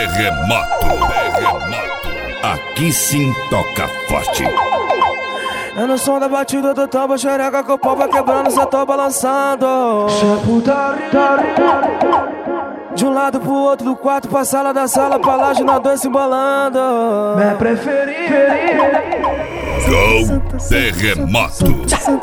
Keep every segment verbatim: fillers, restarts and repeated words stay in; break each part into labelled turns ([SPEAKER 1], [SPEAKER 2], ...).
[SPEAKER 1] Terremoto, terremoto. Aqui sim toca forte.
[SPEAKER 2] É no som da batida do tambo, xereca que o pau vai quebrando, cê tô balançando. De um lado pro outro, do quarto pra sala, da sala pra laje, nós dois se embolando.
[SPEAKER 3] Minha preferida.
[SPEAKER 1] Gol Terremoto.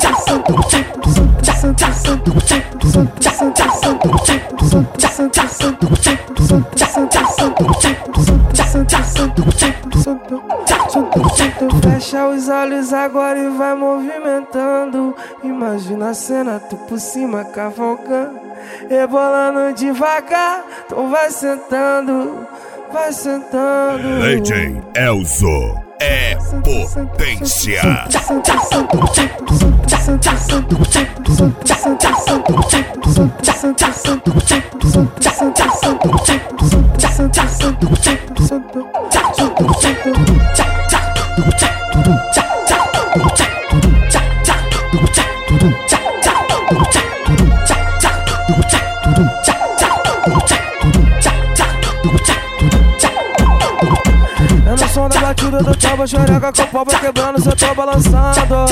[SPEAKER 2] Fecha os olhos agora e vai movimentando. Imagina a cena, tu por cima cavalgando, rebolando devagar. Então vai sentando, vai sentando.
[SPEAKER 1] D J Elzo é potência.
[SPEAKER 2] É no som da batida do tambo, xereca com o pau vai quebrando, cê tô balançando.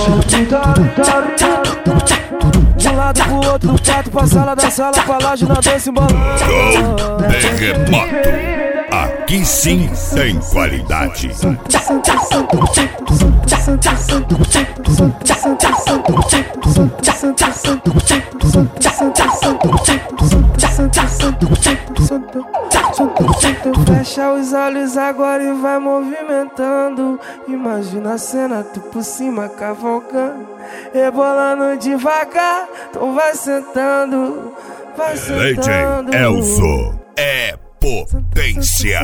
[SPEAKER 2] De um lado pro outro, do quarto pra sala, da sala pra laje, nós dois se embolando.
[SPEAKER 1] Gol Terremoto. Aqui sim tem qualidade.
[SPEAKER 2] Fecha os olhos agora e vai movimentando. Imagina a cena, tu por cima cavalgando, rebolando devagar. Então vai sentando, vai sentando.
[SPEAKER 1] D J Elzo é potência.